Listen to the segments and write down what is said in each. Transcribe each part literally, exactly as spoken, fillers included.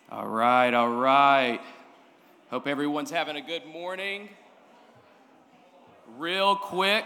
All right, all right. Hope everyone's having a good morning. Real quick.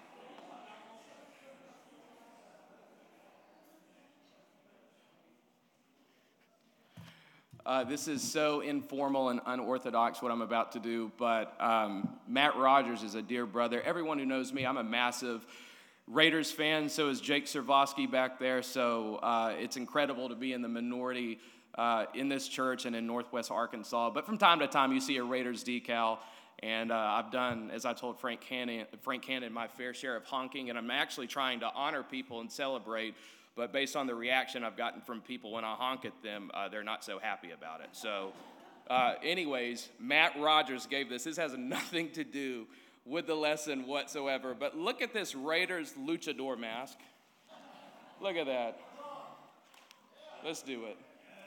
Uh, this is so informal and unorthodox what I'm about to do, but um, Matt Rogers is a dear brother. Everyone who knows me, I'm a massive Raiders fan. So is Jake Servosky back there. So uh, it's incredible to be in the minority uh, in this church and in Northwest Arkansas. But from time to time, you see a Raiders decal. And uh, I've done, as I told Frank Cannon, Frank Cannon, my fair share of honking. And I'm actually trying to honor people and celebrate. But based on the reaction I've gotten from people when I honk at them, uh, they're not so happy about it. So uh, anyways, Matt Rogers gave this. This has nothing to do with the lesson whatsoever. But look at this Raiders luchador mask. Look at that. Let's do it.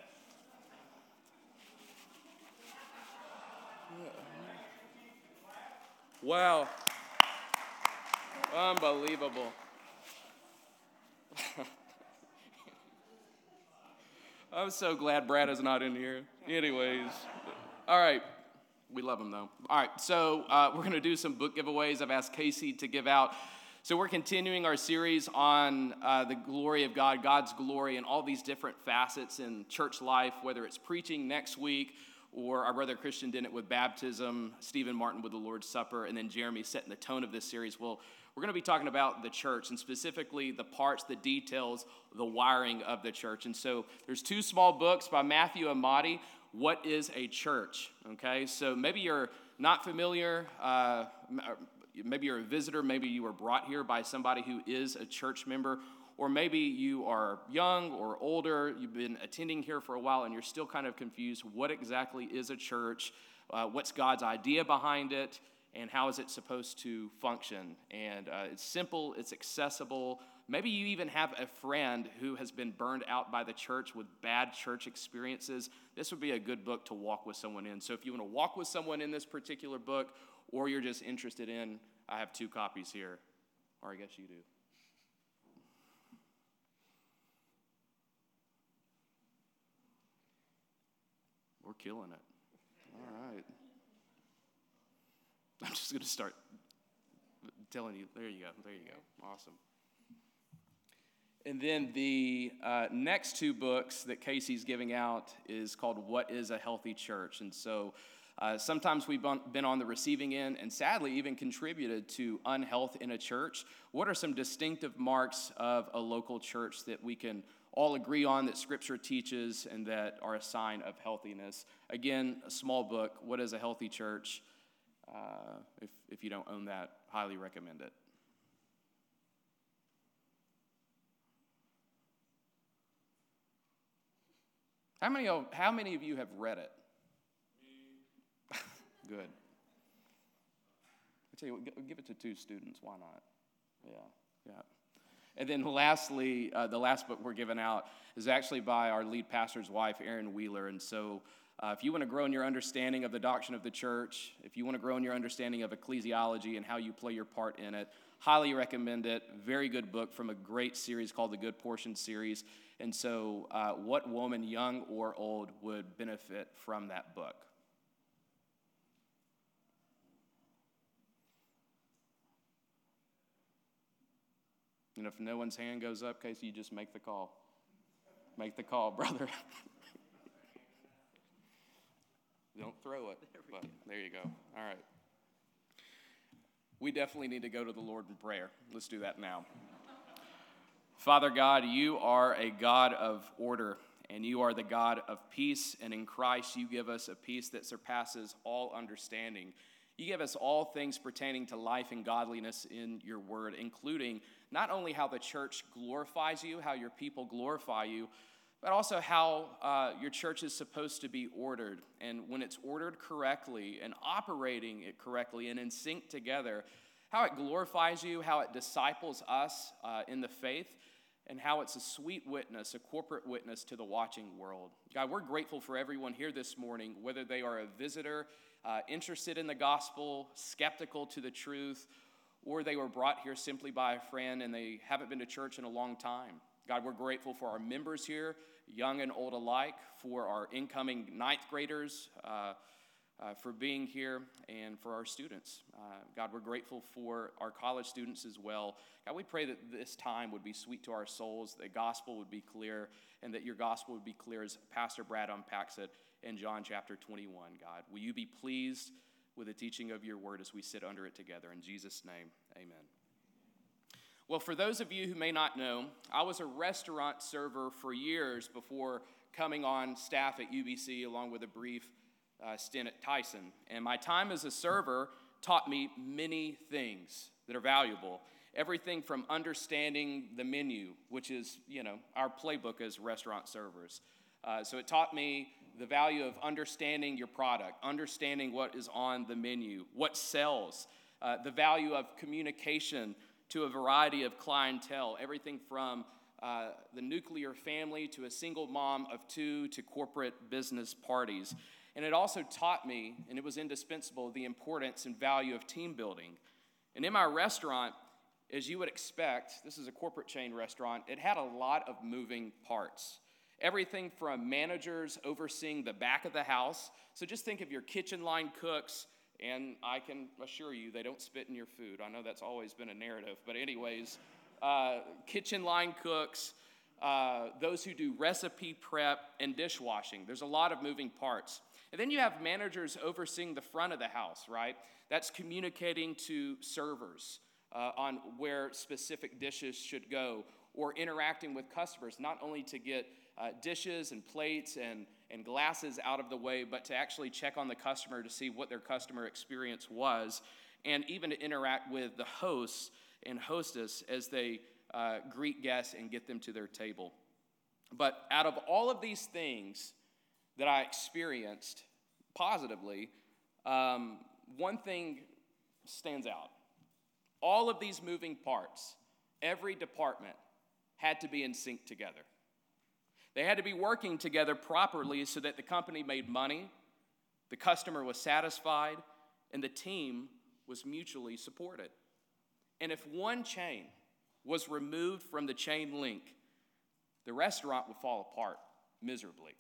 Wow. Unbelievable. I'm so glad Brad is not in here. Anyways, all right. We love him, though. All right, so uh, we're going to do some book giveaways. I've asked Casey to give out. So we're continuing our series on uh, the glory of God, God's glory, and all these different facets in church life, whether it's preaching next week, or our brother Christian did it with baptism, Stephen Martin with the Lord's Supper, and then Jeremy setting the tone of this series. Well, we're going to be talking about the church, and specifically the parts, the details, the wiring of the church. And so there's two small books by Matthew Amati. What is a church? Okay, so maybe you're not familiar, uh, maybe you're a visitor, maybe you were brought here by somebody who is a church member, or maybe you are young or older, you've been attending here for a while and you're still kind of confused. What exactly is a church? Uh, what's God's idea behind it? And how is it supposed to function? And uh, it's simple, it's accessible. Maybe you even have a friend who has been burned out by the church with bad church experiences. This would be a good book to walk with someone in. So if you want to walk with someone in this particular book, or you're just interested in, I have two copies here. Or I guess you do. We're killing it. All right. I'm just going to start telling you. There you go. There you go. Awesome. And then the uh, next two books that Casey's giving out is called What is a Healthy Church? And so uh, sometimes we've been on the receiving end and sadly even contributed to unhealth in a church. What are some distinctive marks of a local church that we can all agree on, that Scripture teaches, and that are a sign of healthiness? Again, a small book, What is a Healthy Church? Uh, if, if you don't own that, highly recommend it. How many of, how many of you have read it? Good. I tell you what, give it to two students. Why not? Yeah, yeah. And then lastly, uh, the last book we're giving out is actually by our lead pastor's wife, Erin Wheeler. And so uh, if you want to grow in your understanding of the doctrine of the church, if you want to grow in your understanding of ecclesiology and how you play your part in it, highly recommend it. Very good book from a great series called the Good Portion series. And so uh, what woman, young or old, would benefit from that book? And if no one's hand goes up, Casey, you just make the call. Make the call, brother. Don't throw it, but there you go. All right. We definitely need to go to the Lord in prayer. Let's do that now. Father God, you are a God of order, and you are the God of peace, and in Christ you give us a peace that surpasses all understanding. You give us all things pertaining to life and godliness in your word, including not only how the church glorifies you, how your people glorify you, but also how uh, your church is supposed to be ordered. And when it's ordered correctly and operating it correctly and in sync together, how it glorifies you, how it disciples us uh, in the faith, and how it's a sweet witness, a corporate witness to the watching world. God, we're grateful for everyone here this morning, whether they are a visitor, uh, interested in the gospel, skeptical to the truth, or they were brought here simply by a friend and they haven't been to church in a long time. God, we're grateful for our members here, young and old alike, for our incoming ninth graders, uh, uh, for being here, and for our students. Uh, God, we're grateful for our college students as well. God, we pray that this time would be sweet to our souls, that the gospel would be clear, and that your gospel would be clear as Pastor Brad unpacks it in John chapter twenty-one, God. Will you be pleased with the teaching of your word as we sit under it together? In Jesus' name, amen. Well, for those of you who may not know, I was a restaurant server for years before coming on staff at U B C, along with a brief uh, stint at Tyson. And my time as a server taught me many things that are valuable. Everything from understanding the menu, which is, you know, our playbook as restaurant servers. Uh, so it taught me the value of understanding your product, understanding what is on the menu, what sells, uh, the value of communication to a variety of clientele, everything from uh, the nuclear family to a single mom of two to corporate business parties. And it also taught me, and it was indispensable, the importance and value of team building. And in my restaurant, as you would expect, this is a corporate chain restaurant, it had a lot of moving parts. Everything from managers overseeing the back of the house. So just think of your kitchen line cooks, and I can assure you they don't spit in your food. I know that's always been a narrative, but anyways, uh, kitchen line cooks, uh, those who do recipe prep and dishwashing. There's a lot of moving parts. And then you have managers overseeing the front of the house, right? That's communicating to servers uh, on where specific dishes should go, or interacting with customers, not only to get uh, dishes and plates and, and glasses out of the way, but to actually check on the customer to see what their customer experience was, and even to interact with the hosts and hostess as they uh, greet guests and get them to their table. But out of all of these things that I experienced positively, um, one thing stands out. All of these moving parts, every department had to be in sync together. They had to be working together properly so that the company made money, the customer was satisfied, and the team was mutually supported. And if one chain was removed from the chain link, the restaurant would fall apart miserably.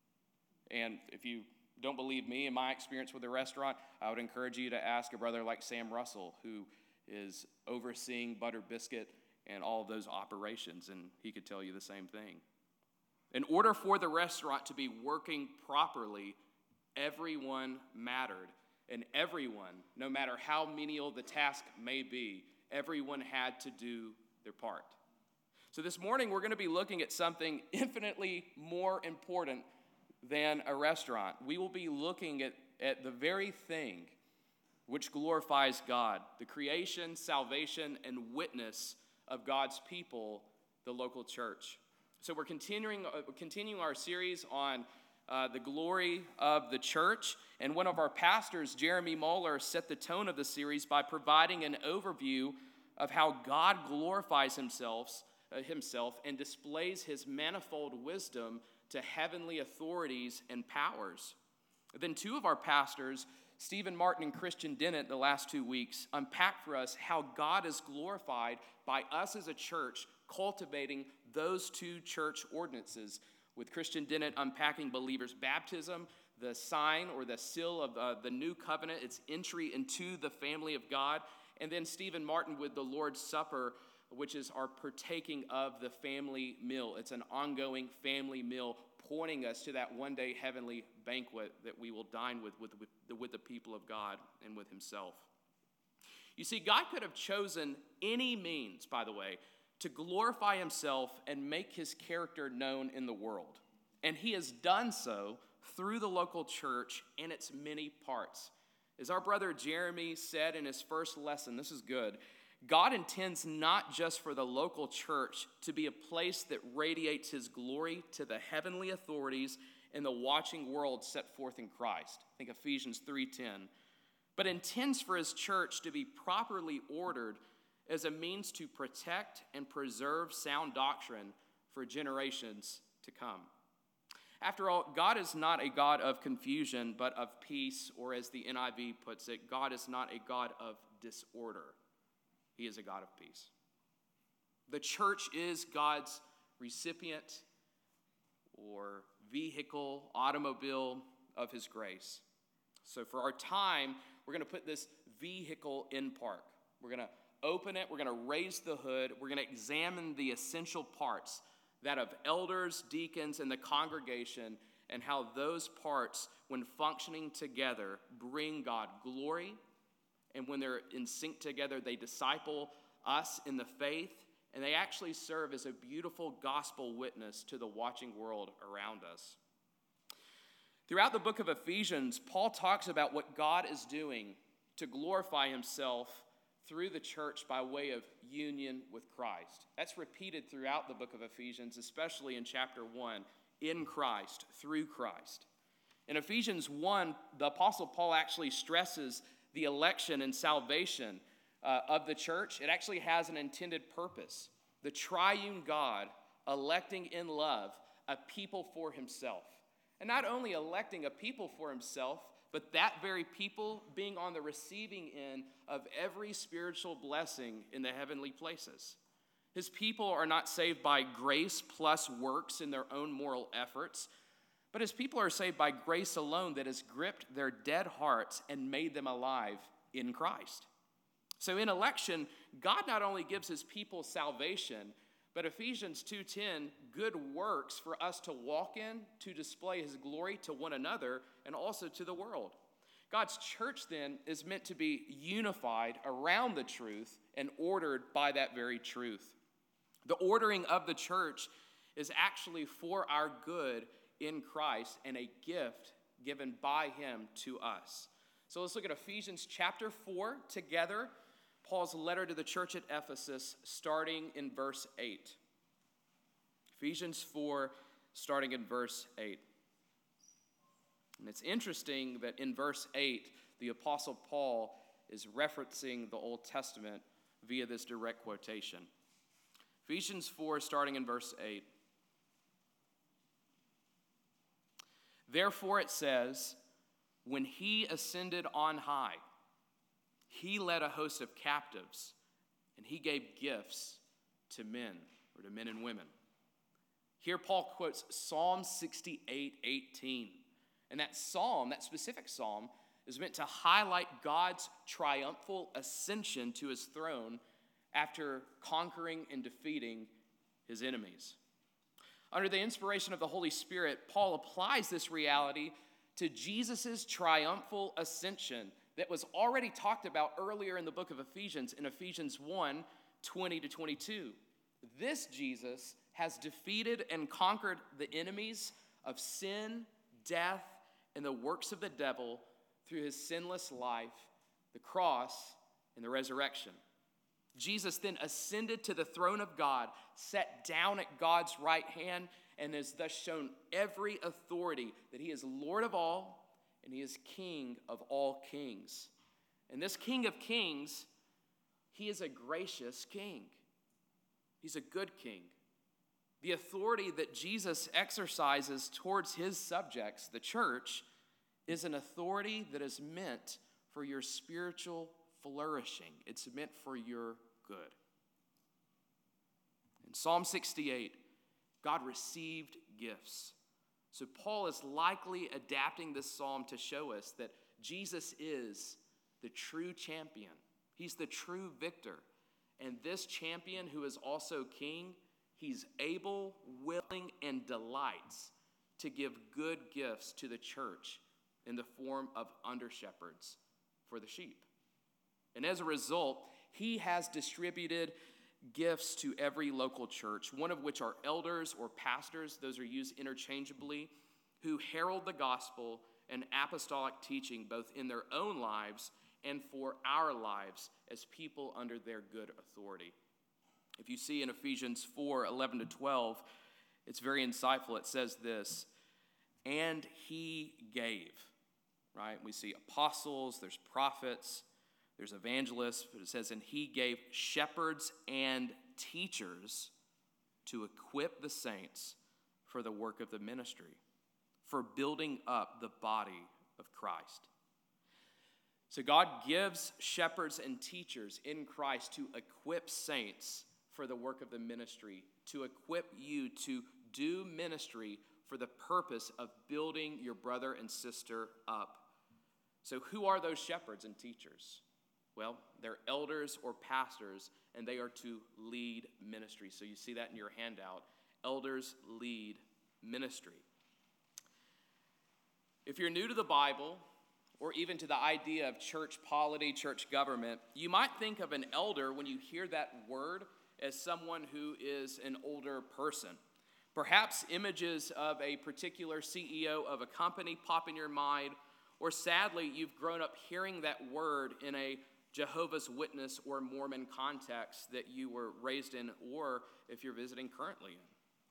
And if you don't believe me in my experience with the restaurant, I would encourage you to ask a brother like Sam Russell, who is overseeing Butter Biscuit and all of those operations, and he could tell you the same thing. In order for the restaurant to be working properly, everyone mattered, and everyone, no matter how menial the task may be, everyone had to do their part. So this morning, we're going to be looking at something infinitely more important than a restaurant. We will be looking at, at the very thing which glorifies God, the creation, salvation, and witness of God's people, the local church. So we're continuing, uh, continuing our series on uh, the glory of the church, and one of our pastors, Jeremy Moeller, set the tone of the series by providing an overview of how God glorifies himself, uh, himself and displays his manifold wisdom to heavenly authorities and powers. Then two of our pastors, Stephen Martin and Christian Dennett, the last two weeks, unpacked for us how God is glorified by us as a church cultivating those two church ordinances, with Christian Dennett unpacking believers' baptism, the sign or the seal of uh, the new covenant, its entry into the family of God, and then Stephen Martin with the Lord's Supper, which is our partaking of the family meal. It's an ongoing family meal pointing us to that one day heavenly banquet that we will dine with, with, with, the, with the people of God and with himself. You see, God could have chosen any means, by the way, to glorify himself and make his character known in the world. And he has done so through the local church and its many parts. As our brother Jeremy said in his first lesson, this is good, God intends not just for the local church to be a place that radiates his glory to the heavenly authorities and the watching world set forth in Christ. I think Ephesians three ten. But intends for his church to be properly ordered as a means to protect and preserve sound doctrine for generations to come. After all, God is not a God of confusion, but of peace, or as the N I V puts it, God is not a God of disorder. He is a God of peace. The church is God's recipient or vehicle, automobile of his grace. So for our time, we're going to put this vehicle in park. We're going to open it. We're going to raise the hood. We're going to examine the essential parts, that of elders, deacons, and the congregation, and how those parts, when functioning together, bring God glory. And when they're in sync together, they disciple us in the faith, and they actually serve as a beautiful gospel witness to the watching world around us. Throughout the book of Ephesians, Paul talks about what God is doing to glorify himself through the church by way of union with Christ. That's repeated throughout the book of Ephesians, especially in chapter one, in Christ, through Christ. In Ephesians one, the Apostle Paul actually stresses the election and salvation uh, of the church. It actually has an intended purpose. The triune God electing in love a people for himself. And not only electing a people for himself, but that very people being on the receiving end of every spiritual blessing in the heavenly places. His people are not saved by grace plus works in their own moral efforts, but his people are saved by grace alone that has gripped their dead hearts and made them alive in Christ. So in election, God not only gives his people salvation, but Ephesians two ten, good works for us to walk in, to display his glory to one another and also to the world. God's church then is meant to be unified around the truth and ordered by that very truth. The ordering of the church is actually for our good in Christ and a gift given by him to us. So let's look at Ephesians chapter four together. Paul's letter to the church at Ephesus, starting in verse eight. Ephesians four, starting in verse eight. And it's interesting that in verse eight, the Apostle Paul is referencing the Old Testament via this direct quotation. Ephesians four, starting in verse eight. Therefore it says, when he ascended on high, he led a host of captives, and he gave gifts to men, or to men and women. Here Paul quotes Psalm sixty-eight eighteen. And that psalm, that specific psalm, is meant to highlight God's triumphal ascension to his throne after conquering and defeating his enemies. Under the inspiration of the Holy Spirit, Paul applies this reality to Jesus' triumphal ascension that was already talked about earlier in the book of Ephesians, in Ephesians one, twenty to twenty-two. This Jesus has defeated and conquered the enemies of sin, death, and the works of the devil through his sinless life, the cross, and the resurrection. Jesus then ascended to the throne of God, sat down at God's right hand, and has thus shown every authority that he is Lord of all, and he is King of all kings. And this King of kings, he is a gracious king. He's a good king. The authority that Jesus exercises towards his subjects, the church, is an authority that is meant for your spiritual flourishing. It's meant for your good. In Psalm sixty-eight, God received gifts. So Paul is likely adapting this psalm to show us that Jesus is the true champion. He's the true victor. And this champion, who is also king, he's able, willing, and delights to give good gifts to the church in the form of under-shepherds for the sheep. And as a result, he has distributed gifts to every local church, one of which are elders or pastors, those are used interchangeably, who herald the gospel and apostolic teaching both in their own lives and for our lives as people under their good authority. If you see in Ephesians four, eleven to twelve, it's very insightful. It says this, and he gave, right? We see apostles, there's prophets, there's evangelists, but it says, and he gave shepherds and teachers to equip the saints for the work of the ministry, for building up the body of Christ. So God gives shepherds and teachers in Christ to equip saints for the work of the ministry, to equip you to do ministry for the purpose of building your brother and sister up. So who are those shepherds and teachers? Well, they're elders or pastors, and they are to lead ministry. So you see that in your handout. Elders lead ministry. If you're new to the Bible, or even to the idea of church polity, church government, you might think of an elder when you hear that word as someone who is an older person. Perhaps images of a particular C E O of a company pop in your mind, or sadly, you've grown up hearing that word in a Jehovah's Witness or Mormon context that you were raised in, or if you're visiting currently in.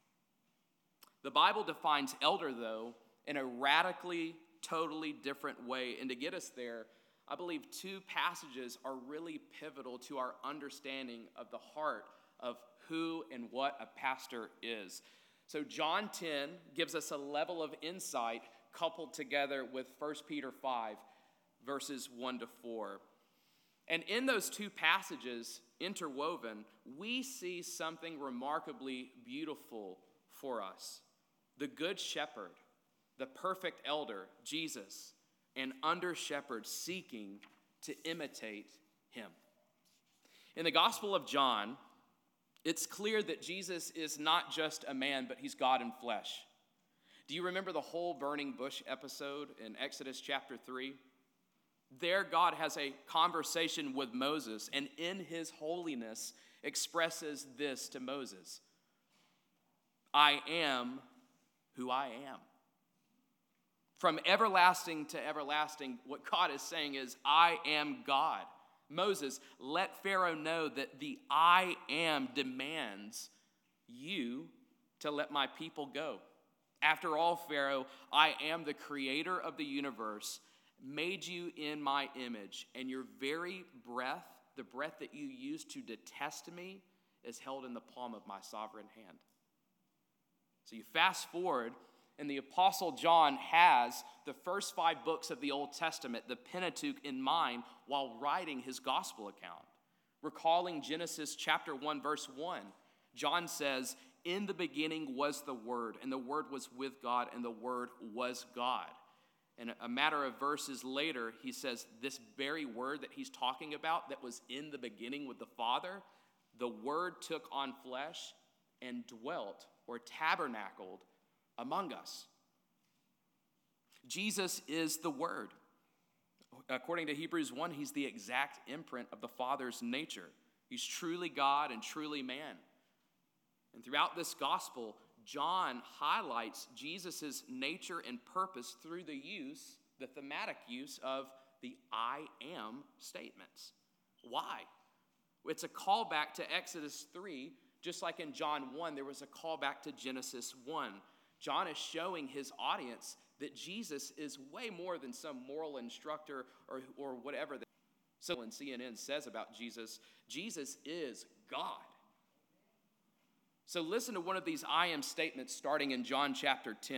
The Bible defines elder, though, in a radically, totally different way. And to get us there, I believe two passages are really pivotal to our understanding of the heart of who and what a pastor is. So John ten gives us a level of insight coupled together with First Peter five, verses one to four. And in those two passages, interwoven, we see something remarkably beautiful for us. The Good Shepherd, the perfect elder, Jesus, and under-shepherd seeking to imitate him. In the Gospel of John, it's clear that Jesus is not just a man, but he's God in flesh. Do you remember the whole burning bush episode in Exodus chapter three? There, God has a conversation with Moses, and in his holiness expresses this to Moses: I am who I am. From everlasting to everlasting, what God is saying is, I am God. Moses, let Pharaoh know that the I am demands you to let my people go. After all, Pharaoh, I am the creator of the universe, made you in my image, and your very breath, the breath that you use to detest me, is held in the palm of my sovereign hand. So you fast forward, and the Apostle John has the first five books of the Old Testament, the Pentateuch, in mind while writing his gospel account. Recalling Genesis chapter one, verse one, John says, in the beginning was the Word, and the Word was with God, and the Word was God. And a matter of verses later, he says this very word that he's talking about that was in the beginning with the Father, the Word took on flesh and dwelt or tabernacled among us. Jesus is the Word. According to Hebrews one, he's the exact imprint of the Father's nature. He's truly God and truly man. And throughout this gospel, John highlights Jesus' nature and purpose through the use, the thematic use of the I am statements. Why? It's a callback to Exodus three, just like in John one, there was a callback to Genesis one. John is showing his audience that Jesus is way more than some moral instructor or, or whatever. So when C N N says about Jesus, Jesus is God. So listen to one of these I am statements starting in John chapter ten.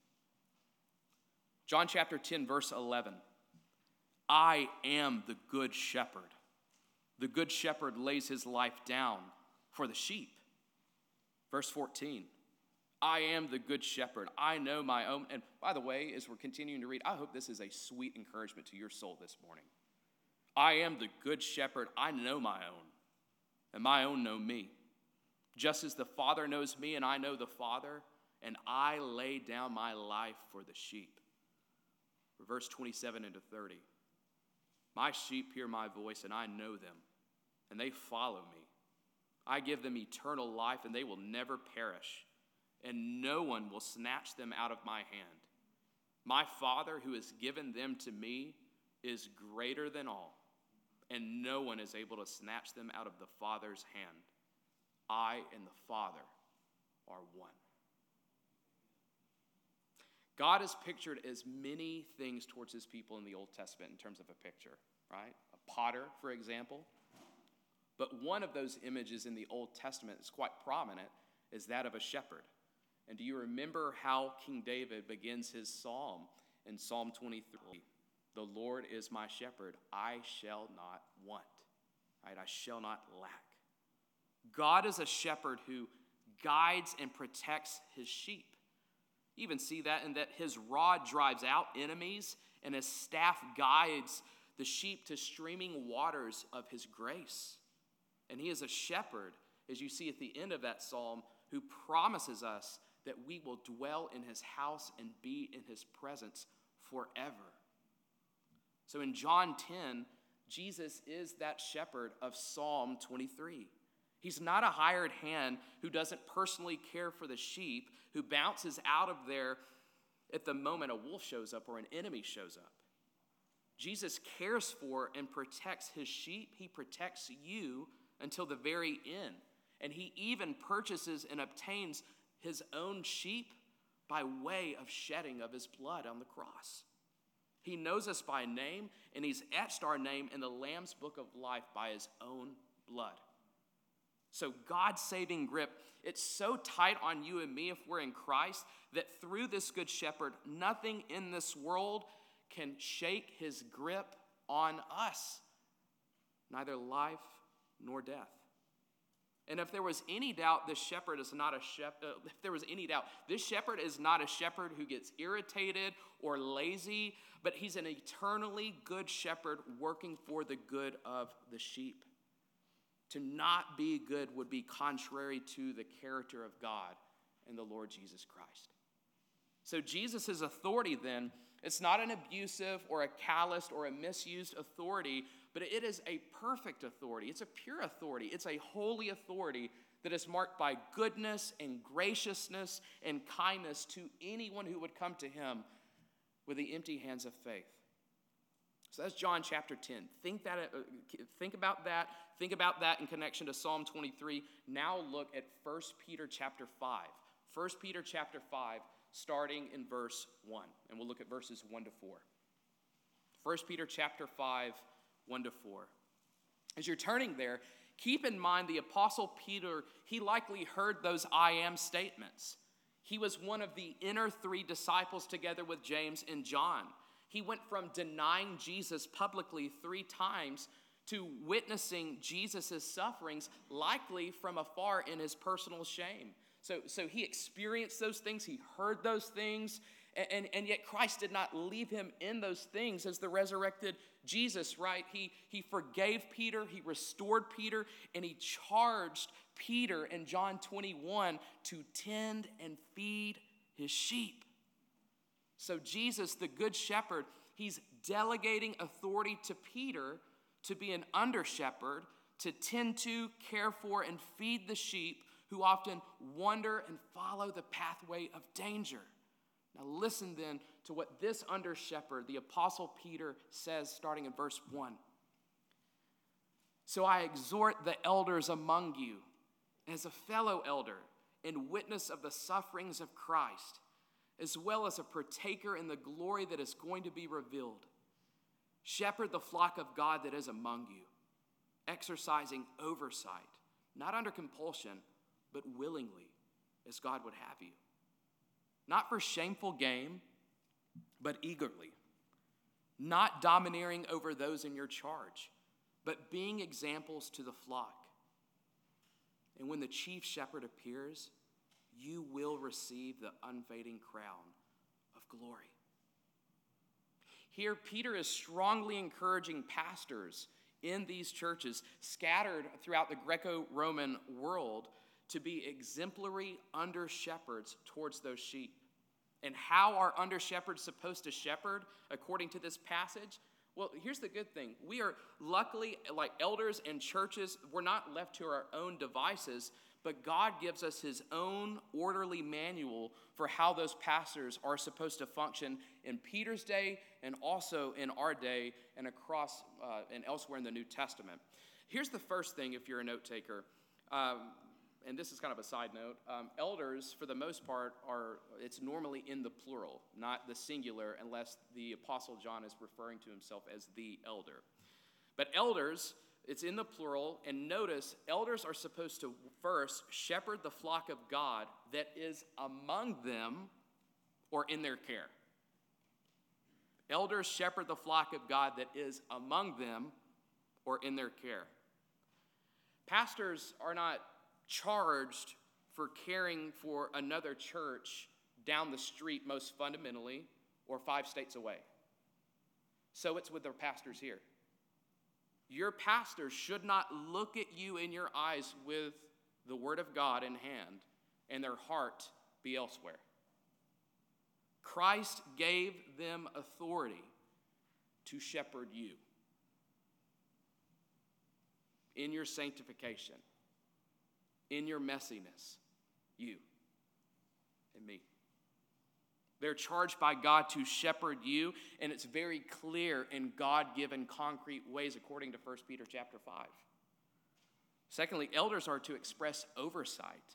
John chapter ten, verse eleven. I am the good shepherd. The good shepherd lays his life down for the sheep. Verse fourteen. I am the good shepherd. I know my own. And by the way, as we're continuing to read, I hope this is a sweet encouragement to your soul this morning. I am the good shepherd. I know my own, and my own know me. Just as the Father knows me and I know the Father, and I lay down my life for the sheep. Verse twenty-seven into thirty. My sheep hear my voice, and I know them, and they follow me. I give them eternal life, and they will never perish, and no one will snatch them out of my hand. My Father, who has given them to me, is greater than all, and no one is able to snatch them out of the Father's hand. I and the Father are one. God is pictured as many things towards his people in the Old Testament in terms of a picture, right? A potter, for example. But one of those images in the Old Testament is quite prominent, is that of a shepherd. And do you remember how King David begins his psalm in Psalm twenty-three? The Lord is my shepherd, I shall not want, right? I shall not lack. God is a shepherd who guides and protects his sheep. You even see that in that his rod drives out enemies and his staff guides the sheep to streaming waters of his grace. And he is a shepherd, as you see at the end of that psalm, who promises us that we will dwell in his house and be in his presence forever. So in John ten, Jesus is that shepherd of Psalm twenty-three. He's not a hired hand who doesn't personally care for the sheep, who bounces out of there at the moment a wolf shows up or an enemy shows up. Jesus cares for and protects his sheep. He protects you until the very end. And he even purchases and obtains his own sheep by way of shedding of his blood on the cross. He knows us by name, and he's etched our name in the Lamb's book of life by his own blood. So God's saving grip, it's so tight on you and me if we're in Christ that through this good shepherd, nothing in this world can shake his grip on us, neither life nor death. And if there was any doubt, this shepherd is not a shepherd. Uh, if there was any doubt, this shepherd is not a shepherd who gets irritated or lazy, but he's an eternally good shepherd working for the good of the sheep. To not be good would be contrary to the character of God and the Lord Jesus Christ. So Jesus' authority then, it's not an abusive or a calloused or a misused authority, but it is a perfect authority. It's a pure authority. It's a holy authority that is marked by goodness and graciousness and kindness to anyone who would come to him with the empty hands of faith. So that's John chapter ten. Think that. Uh, think about that. Think about that in connection to Psalm twenty-three. Now look at First Peter chapter five. First Peter chapter five, starting in verse one. And we'll look at verses one to four. First Peter chapter five, one to four. As you're turning there, keep in mind the Apostle Peter, he likely heard those I am statements. He was one of the inner three disciples together with James and John. He went from denying Jesus publicly three times to witnessing Jesus' sufferings, likely from afar in his personal shame. So, so he experienced those things, he heard those things, and, and, and yet Christ did not leave him in those things as the resurrected Jesus, right? He, he forgave Peter, he restored Peter, and he charged Peter in John twenty-one to tend and feed his sheep. So Jesus, the good shepherd, he's delegating authority to Peter to be an under-shepherd, to tend to, care for, and feed the sheep who often wander and follow the pathway of danger. Now listen then to what this under-shepherd, the Apostle Peter, says starting in verse one. So I exhort the elders among you as a fellow elder and witness of the sufferings of Christ, as well as a partaker in the glory that is going to be revealed. Shepherd the flock of God that is among you, exercising oversight, not under compulsion, but willingly, as God would have you. Not for shameful gain, but eagerly. Not domineering over those in your charge, but being examples to the flock. And when the chief shepherd appears, you will receive the unfading crown of glory. Here, Peter is strongly encouraging pastors in these churches scattered throughout the Greco-Roman world to be exemplary under-shepherds towards those sheep. And how are under-shepherds supposed to shepherd according to this passage? Well, here's the good thing. We are luckily, like elders and churches, we're not left to our own devices, but God gives us his own orderly manual for how those pastors are supposed to function in Peter's day and also in our day and across uh, and elsewhere in the New Testament. Here's the first thing if you're a note taker, um, and this is kind of a side note. Um, elders, for the most part, are it's normally in the plural, not the singular, unless the Apostle John is referring to himself as the elder. But elders, it's in the plural, and notice, elders are supposed to first shepherd the flock of God that is among them or in their care. Elders shepherd the flock of God that is among them or in their care. Pastors are not charged for caring for another church down the street most fundamentally or five states away. So it's with their pastors here. Your pastor should not look at you in your eyes with the word of God in hand and their heart be elsewhere. Christ gave them authority to shepherd you in your sanctification, in your messiness, you and me. They're charged by God to shepherd you, and it's very clear in God-given concrete ways according to First Peter chapter five. Secondly, elders are to express oversight.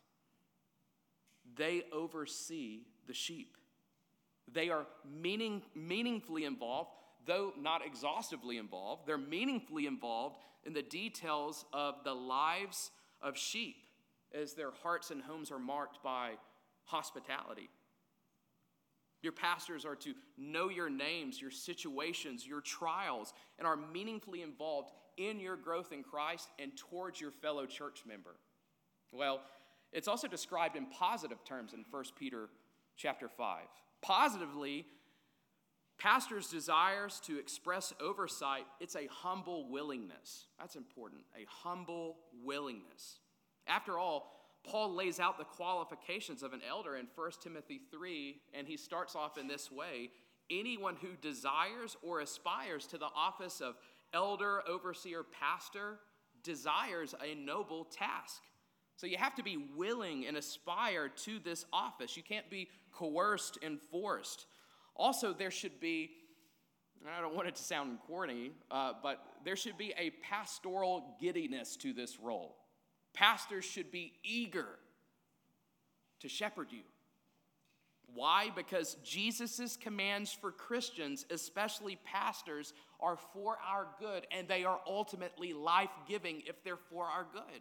They oversee the sheep. They are meaning, meaningfully involved, though not exhaustively involved. They're meaningfully involved in the details of the lives of sheep as their hearts and homes are marked by hospitality. Your pastors are to know your names, your situations, your trials, and are meaningfully involved in your growth in Christ and towards your fellow church member. Well, it's also described in positive terms in First Peter chapter five. Positively, pastors' desires to express oversight, it's a humble willingness. That's important, a humble willingness. After all, Paul lays out the qualifications of an elder in First Timothy three, and he starts off in this way: anyone who desires or aspires to the office of elder, overseer, pastor desires a noble task. So you have to be willing and aspire to this office. You can't be coerced and forced. Also, there should be, I don't want it to sound corny, uh, but there should be a pastoral giddiness to this role. Pastors should be eager to shepherd you. Why? Because Jesus' commands for Christians, especially pastors, are for our good, and they are ultimately life-giving if they're for our good.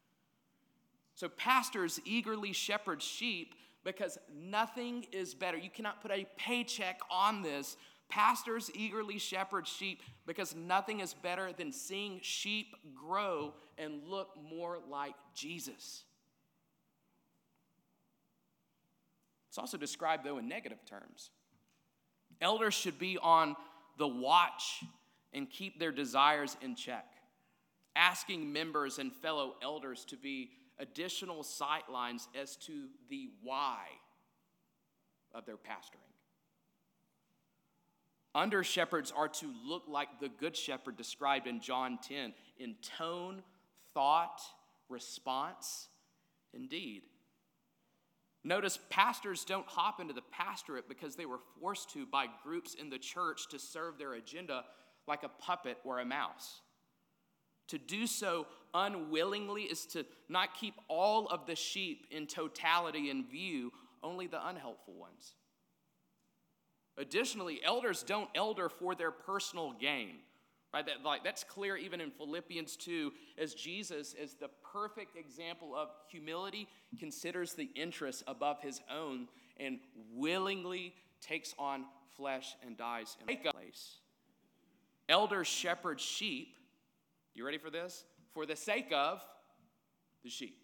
So pastors eagerly shepherd sheep because nothing is better. You cannot put a paycheck on this. Pastors eagerly shepherd sheep because nothing is better than seeing sheep grow and look more like Jesus. It's also described, though, in negative terms. Elders should be on the watch and keep their desires in check, asking members and fellow elders to be additional sightlines as to the why of their pastoring. Under shepherds are to look like the good shepherd described in John ten in tone, thought, response, and deed. Notice pastors don't hop into the pastorate because they were forced to by groups in the church to serve their agenda like a puppet or a mouse. To do so unwillingly is to not keep all of the sheep in totality in view, only the unhelpful ones. Additionally, elders don't elder for their personal gain. Right? That, like, that's clear even in Philippians two, as Jesus, as the perfect example of humility, considers the interests above his own and willingly takes on flesh and dies in place. Elders shepherd sheep, you ready for this? For the sake of the sheep.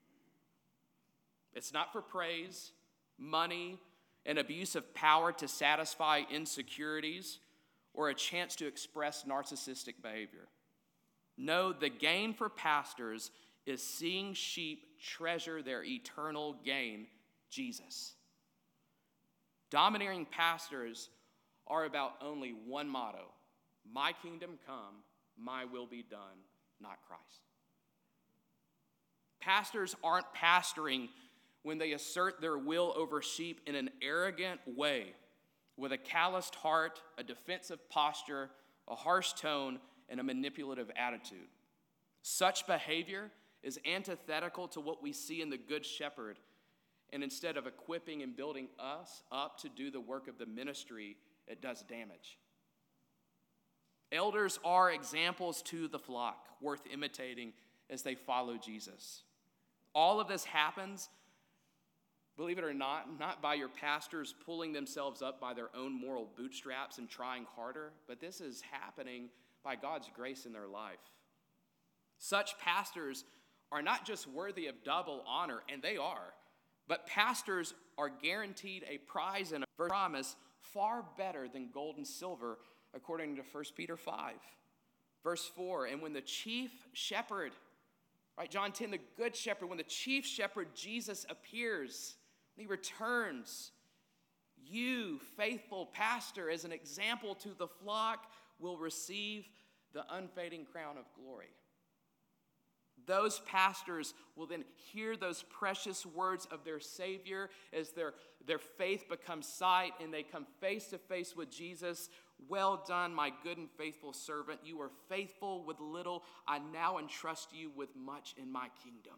It's not for praise, money, and abuse of power to satisfy insecurities, or a chance to express narcissistic behavior. No, the gain for pastors is seeing sheep treasure their eternal gain, Jesus. Domineering pastors are about only one motto: my kingdom come, my will be done, not Christ. Pastors aren't pastoring when they assert their will over sheep in an arrogant way, with a calloused heart, a defensive posture, a harsh tone, and a manipulative attitude. Such behavior is antithetical to what we see in the Good Shepherd, and instead of equipping and building us up to do the work of the ministry, it does damage. Elders are examples to the flock, worth imitating as they follow Jesus. All of this happens, believe it or not, not by your pastors pulling themselves up by their own moral bootstraps and trying harder, but this is happening by God's grace in their life. Such pastors are not just worthy of double honor, and they are, But pastors are guaranteed a prize and a promise far better than gold and silver, according to First Peter five. Verse four, and when the chief shepherd, right, John ten, the good shepherd, when the chief shepherd, Jesus, appears, when he returns, you, faithful pastor, as an example to the flock, will receive the unfading crown of glory. Those pastors will then hear those precious words of their Savior as their, their faith becomes sight and they come face to face with Jesus. Well done, my good and faithful servant. You are faithful with little. I now entrust you with much in my kingdom.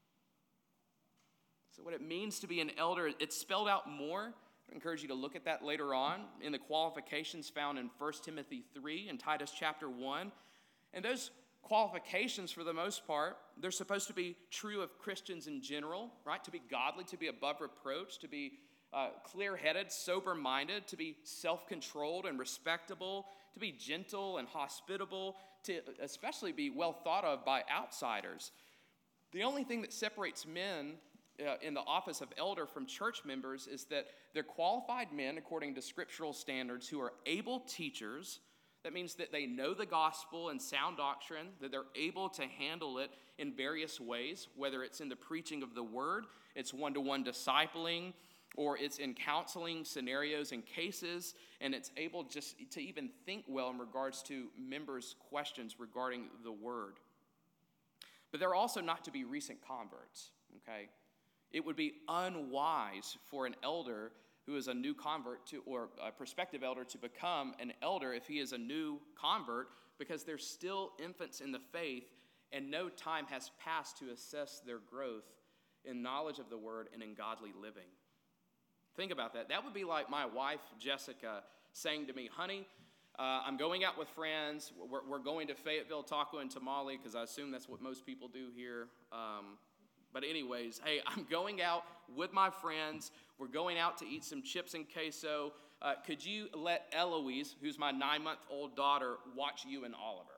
So what it means to be an elder, it's spelled out more. I encourage you to look at that later on in the qualifications found in First Timothy three and Titus chapter one. And those qualifications, for the most part, they're supposed to be true of Christians in general, right? To be godly, to be above reproach, to be uh, clear-headed, sober-minded, to be self-controlled and respectable, to be gentle and hospitable, to especially be well thought of by outsiders. The only thing that separates men uh, in the office of elder from church members is that they're qualified men according to scriptural standards who are able teachers. That means that they know the gospel and sound doctrine, that they're able to handle it in various ways, whether it's in the preaching of the word, it's one-to-one discipling, or it's in counseling scenarios and cases, and it's able just to even think well in regards to members' questions regarding the word. But they're also not to be recent converts, okay? It would be unwise for an elder who is a new convert to, or a prospective elder to become an elder if he is a new convert, because they're still infants in the faith and no time has passed to assess their growth in knowledge of the word and in godly living. Think about that. That would be like my wife, Jessica, saying to me, honey, uh, I'm going out with friends. We're, we're going to Fayetteville Taco and Tamale, because I assume that's what most people do here. Um, But anyways, hey, I'm going out with my friends. We're going out to eat some chips and queso. Uh, could you let Eloise, who's my nine-month-old daughter, watch you and Oliver?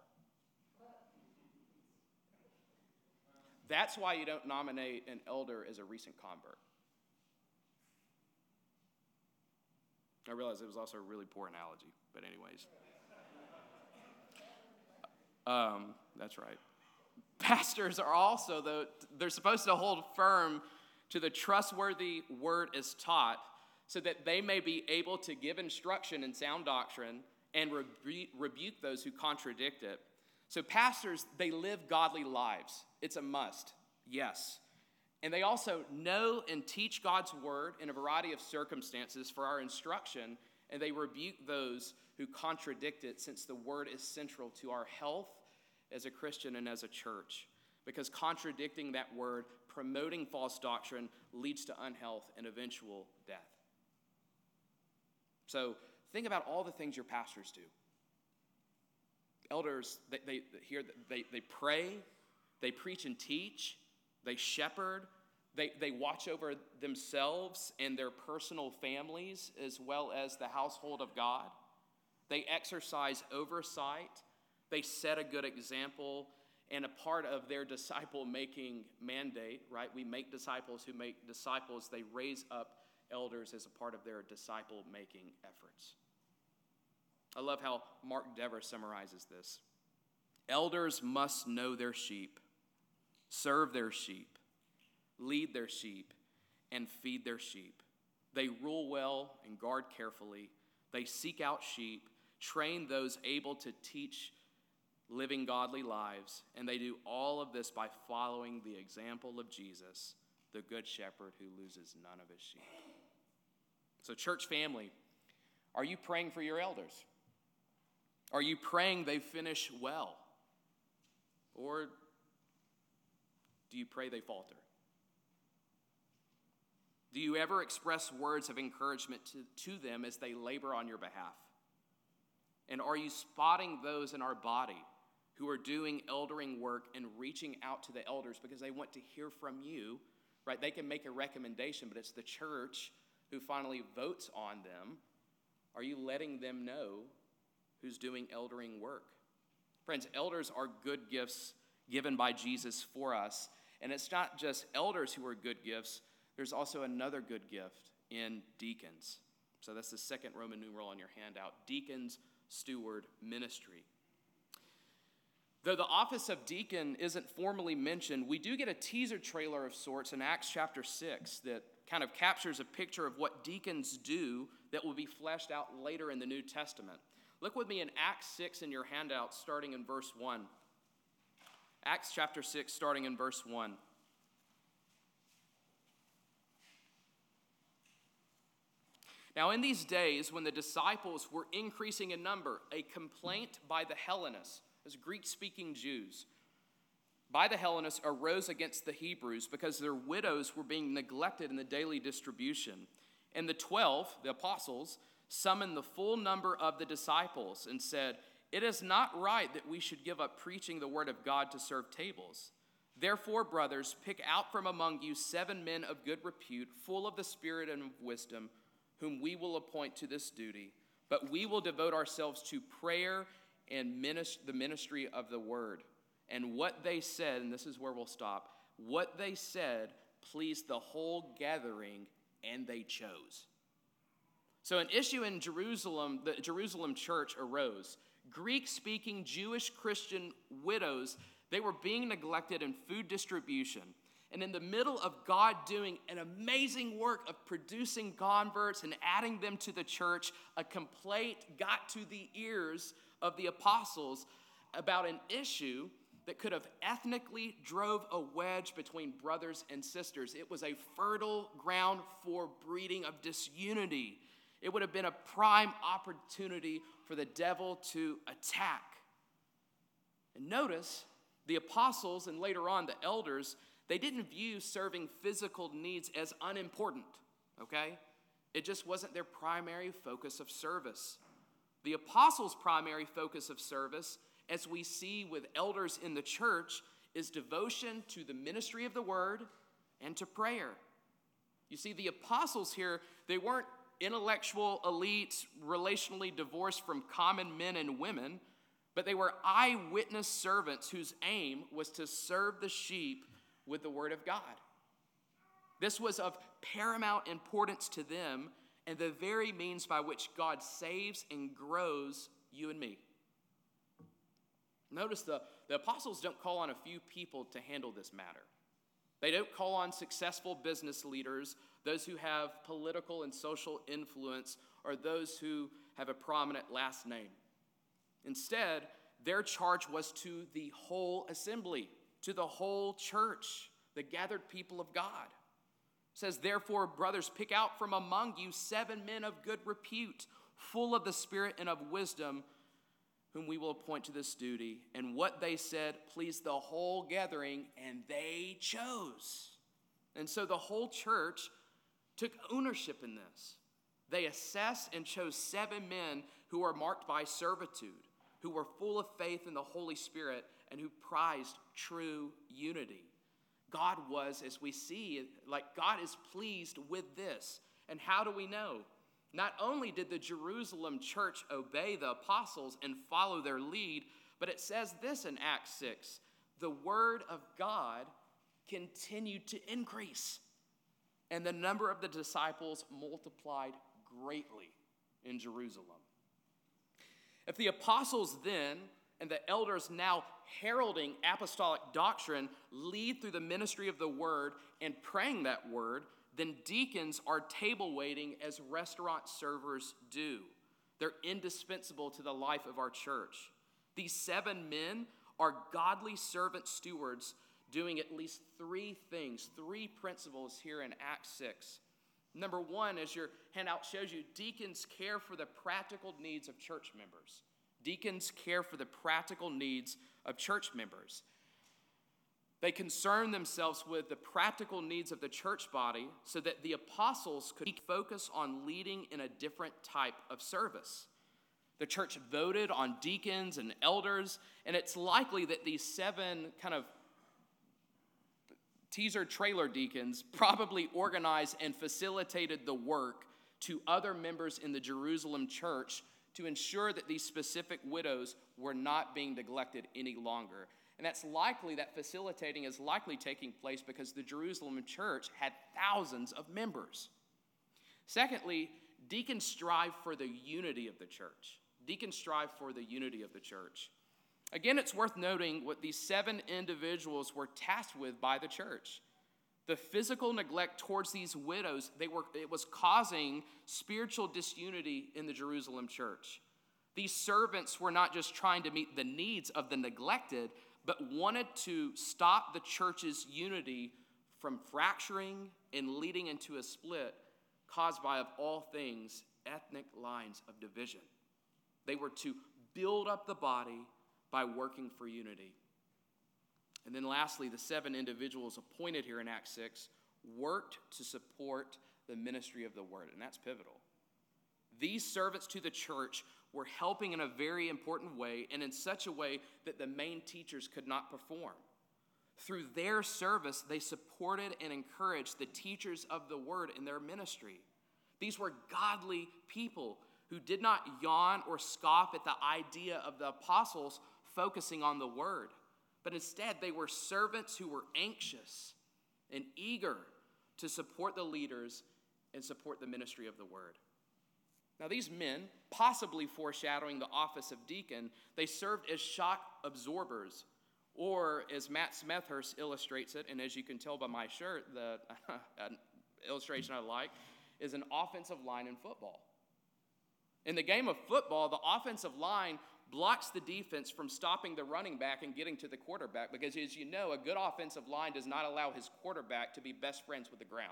That's why you don't nominate an elder as a recent convert. I realize it was also a really poor analogy, but anyways. Um, that's right. Pastors are also, though, they're supposed to hold firm to the trustworthy word as taught so that they may be able to give instruction in sound doctrine and rebu- rebuke those who contradict it. So pastors, they live godly lives. It's a must, yes. And they also know and teach God's word in a variety of circumstances for our instruction, and they rebuke those who contradict it, since the word is central to our health as a Christian and as a church, because contradicting that word, promoting false doctrine, leads to unhealth and eventual death. So think about all the things your pastors do. Elders, they, they, here, they, they pray, they preach and teach, they shepherd, they, they watch over themselves and their personal families as well as the household of God. They exercise oversight. They set a good example, and a part of their disciple-making mandate, right? We make disciples who make disciples. They raise up elders as a part of their disciple-making efforts. I love how Mark Dever summarizes this. Elders must know their sheep, serve their sheep, lead their sheep, and feed their sheep. They rule well and guard carefully. They seek out sheep, train those able to teach living godly lives, and they do all of this by following the example of Jesus, the good shepherd who loses none of his sheep. So church family, are you praying for your elders? Are you praying they finish well? Or do you pray they falter? Do you ever express words of encouragement to, to them as they labor on your behalf? And are you spotting those in our body who are doing eldering work and reaching out to the elders because they want to hear from you, right? They can make a recommendation, but it's the church who finally votes on them. Are you letting them know who's doing eldering work? Friends, elders are good gifts given by Jesus for us. And it's not just elders who are good gifts. there's also another good gift in deacons. So that's the second Roman numeral on your handout, deacons, steward, ministry. Though the office of deacon isn't formally mentioned, we do get a teaser trailer of sorts in Acts chapter six that kind of captures a picture of what deacons do that will be fleshed out later in the New Testament. Look with me in Acts six in your handout, starting in verse one. Acts chapter six, starting in verse one. Now, in these days, when the disciples were increasing in number, a complaint by the Hellenists, as Greek-speaking Jews, by the Hellenists arose against the Hebrews because their widows were being neglected in the daily distribution. And the twelve, the apostles, summoned the full number of the disciples and said, "It is not right that we should give up preaching the word of God to serve tables. Therefore, brothers, pick out from among you seven men of good repute, full of the Spirit and of wisdom, whom we will appoint to this duty. But we will devote ourselves to prayer and minist- the ministry of the word." And what they said, and this is where we'll stop, what they said pleased the whole gathering, and they chose. So an issue in Jerusalem, the Jerusalem church arose. Greek-speaking Jewish Christian widows, they were being neglected in food distribution. And in the middle of God doing an amazing work of producing converts and adding them to the church, a complaint got to the ears of the apostles about an issue that could have ethnically drove a wedge between brothers and sisters. It was a fertile ground for breeding of disunity. It would have been a prime opportunity for the devil to attack. And notice, the apostles and later on the elders, they didn't view serving physical needs as unimportant, okay? It just wasn't their primary focus of service. The apostles' primary focus of service, as we see with elders in the church, is devotion to the ministry of the word and to prayer. You see, the apostles here, they weren't intellectual elites relationally divorced from common men and women, but they were eyewitness servants whose aim was to serve the sheep with the word of God. This was of paramount importance to them and the very means by which God saves and grows you and me. Notice the, the apostles don't call on a few people to handle this matter. They don't call on successful business leaders, those who have political and social influence, or those who have a prominent last name. Instead, their charge was to the whole assembly, to the whole church, the gathered people of God. It says, "Therefore, brothers, pick out from among you seven men of good repute, full of the Spirit and of wisdom, whom we will appoint to this duty." And what they said pleased the whole gathering, and they chose. And so the whole church took ownership in this. They assessed and chose seven men who were marked by servitude, who were full of faith in the Holy Spirit, and who prized true unity. God was, as we see, like God is pleased with this. And how do we know? Not only did the Jerusalem church obey the apostles and follow their lead, but it says this in Acts six, the word of God continued to increase, and the number of the disciples multiplied greatly in Jerusalem. If the apostles then and the elders now heralding apostolic doctrine lead through the ministry of the word and praying that word, then deacons are table waiting as restaurant servers do. They're indispensable to the life of our church. These seven men are godly servant stewards doing at least three things, three principles here in Acts six. Number one, as your handout shows you, deacons care for the practical needs of church members. Deacons care for the practical needs of church members. They concern themselves with the practical needs of the church body so that the apostles could focus on leading in a different type of service. The church voted on deacons and elders, and it's likely that these seven kind of teaser trailer deacons probably organized and facilitated the work to other members in the Jerusalem church to ensure that these specific widows were not being neglected any longer. And that's likely, that facilitating is likely taking place because the Jerusalem church had thousands of members. Secondly, deacons strive for the unity of the church. Deacons strive for the unity of the church. Again, it's worth noting what these seven individuals were tasked with by the church. The physical neglect towards these widows, they were, it was causing spiritual disunity in the Jerusalem church. These servants were not just trying to meet the needs of the neglected, but wanted to stop the church's unity from fracturing and leading into a split caused by, of all things, ethnic lines of division. They were to build up the body by working for unity. And then lastly, the seven individuals appointed here in Acts six worked to support the ministry of the word, and that's pivotal. These servants to the church were helping in a very important way and in such a way that the main teachers could not perform. Through their service, they supported and encouraged the teachers of the word in their ministry. These were godly people who did not yawn or scoff at the idea of the apostles focusing on the word, but instead they were servants who were anxious and eager to support the leaders and support the ministry of the word. Now, these men, possibly foreshadowing the office of deacon, they served as shock absorbers, or as Matt Smethurst illustrates it, and as you can tell by my shirt, the illustration I like, is an offensive line in football. In the game of football, the offensive line blocks the defense from stopping the running back and getting to the quarterback, because as you know, a good offensive line does not allow his quarterback to be best friends with the ground.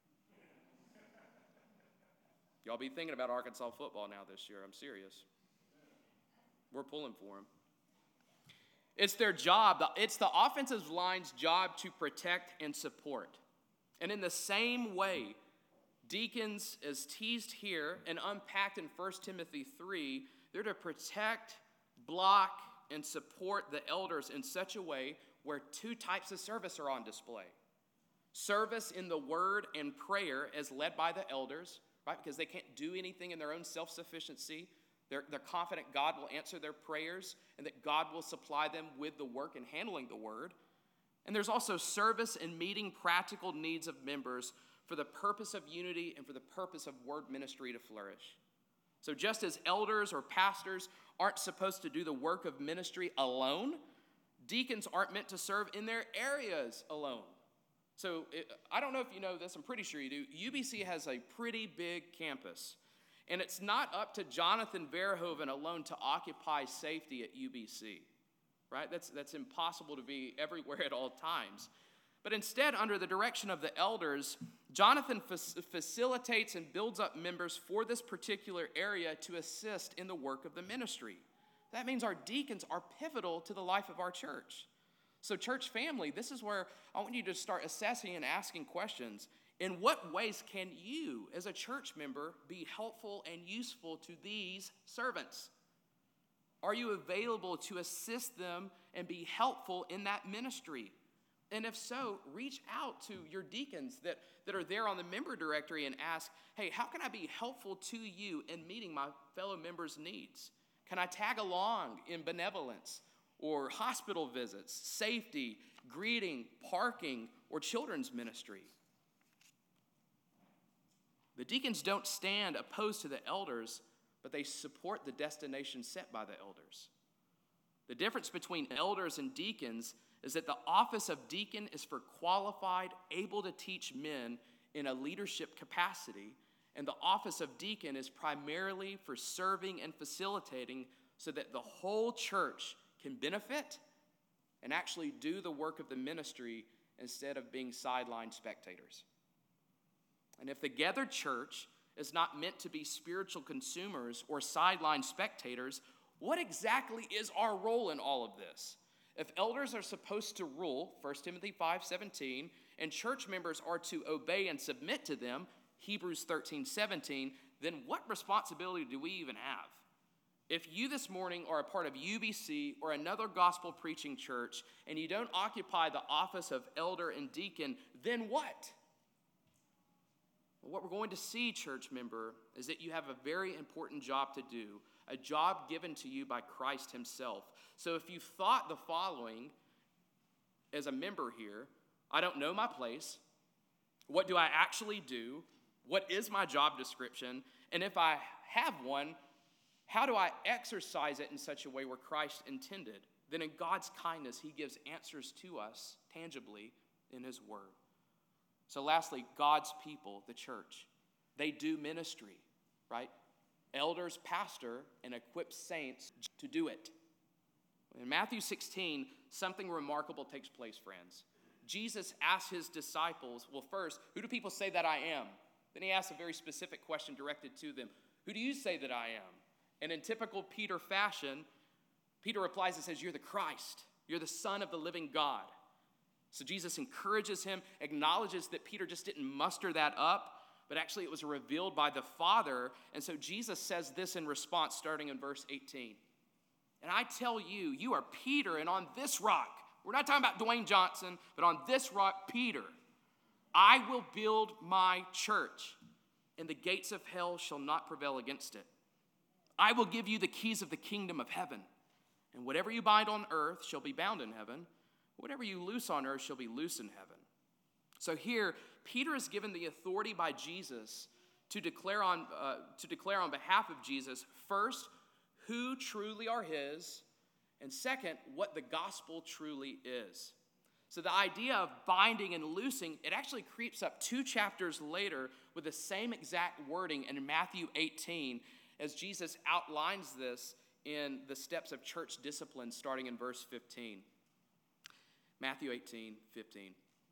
Y'all be thinking about Arkansas football now this year. I'm serious. We're pulling for them. It's their job. It's the offensive line's job to protect and support. And in the same way, deacons, as teased here and unpacked in First Timothy three, they're to protect, block, and support the elders in such a way where two types of service are on display. Service in the word and prayer as led by the elders, right? Because they can't do anything in their own self-sufficiency. They're, they're confident God will answer their prayers and that God will supply them with the work in handling the word. And there's also service in meeting practical needs of members for the purpose of unity and for the purpose of word ministry to flourish. So just as elders or pastors aren't supposed to do the work of ministry alone, deacons aren't meant to serve in their areas alone. So it, I don't know if you know this, I'm pretty sure you do. U B C has a pretty big campus. And it's not up to Jonathan Verhoeven alone to occupy safety at U B C, right? That's, that's impossible to be everywhere at all times. But instead, under the direction of the elders, Jonathan fa- facilitates and builds up members for this particular area to assist in the work of the ministry. That means our deacons are pivotal to the life of our church. So church family, this is where I want you to start assessing and asking questions. In what ways can you, as a church member, be helpful and useful to these servants? Are you available to assist them and be helpful in that ministry? And if so, reach out to your deacons that, that are there on the member directory and ask, hey, how can I be helpful to you in meeting my fellow members' needs? Can I tag along in benevolence or hospital visits, safety, greeting, parking, or children's ministry? The deacons don't stand opposed to the elders, but they support the destination set by the elders. The difference between elders and deacons is that the office of deacon is for qualified, able to teach men in a leadership capacity, and the office of deacon is primarily for serving and facilitating so that the whole church can benefit and actually do the work of the ministry instead of being sideline spectators. And if the gathered church is not meant to be spiritual consumers or sideline spectators, what exactly is our role in all of this? If elders are supposed to rule, First Timothy five seventeen, and church members are to obey and submit to them, Hebrews thirteen seventeen, then what responsibility do we even have? If you this morning are a part of U B C or another gospel preaching church and you don't occupy the office of elder and deacon, then what? What we're going to see, church member, is that you have a very important job to do, a job given to you by Christ himself. So if you thought the following, as a member here, I don't know my place. What do I actually do? What is my job description? And if I have one, how do I exercise it in such a way where Christ intended? Then in God's kindness, he gives answers to us tangibly in his word. So lastly, God's people, the church, they do ministry, right? Elders pastor and equip saints to do it. In Matthew sixteen, something remarkable takes place, friends. Jesus asks his disciples, well, first, who do people say that I am? Then he asks a very specific question directed to them. Who do you say that I am? And in typical Peter fashion, Peter replies and says, you're the Christ. You're the Son of the living God. So Jesus encourages him, acknowledges that Peter just didn't muster that up, but actually it was revealed by the Father. And so Jesus says this in response, starting in verse eighteen. And I tell you, you are Peter, and on this rock, we're not talking about Dwayne Johnson, but on this rock, Peter, I will build my church, and the gates of hell shall not prevail against it. I will give you the keys of the kingdom of heaven, and whatever you bind on earth shall be bound in heaven. Whatever you loose on earth shall be loose in heaven. So here, Peter is given the authority by Jesus to declare on, uh, to declare on behalf of Jesus, first, who truly are his, and second, what the gospel truly is. So the idea of binding and loosing, it actually creeps up two chapters later with the same exact wording in Matthew eighteen, as Jesus outlines this in the steps of church discipline starting in verse fifteen. Matthew eighteen, fifteen.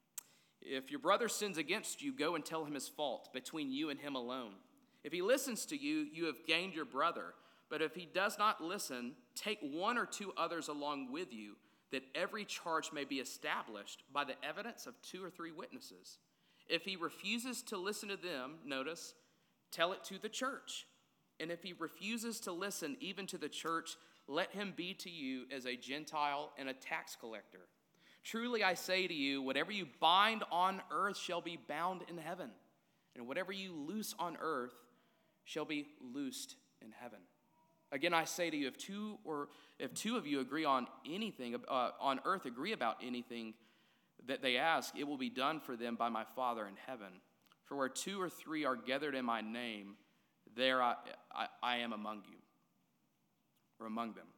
If your brother sins against you, go and tell him his fault between you and him alone. If he listens to you, you have gained your brother. But if he does not listen, take one or two others along with you, that every charge may be established by the evidence of two or three witnesses. If he refuses to listen to them, notice, tell it to the church. And if he refuses to listen even to the church, let him be to you as a Gentile and a tax collector. Truly I say to you, whatever you bind on earth shall be bound in heaven, and whatever you loose on earth shall be loosed in heaven. Again, I say to you, if two or if two of you agree on anything uh, on earth, agree about anything that they ask, it will be done for them by my Father in heaven. For where two or three are gathered in my name, there I, I, I am among you, or among them.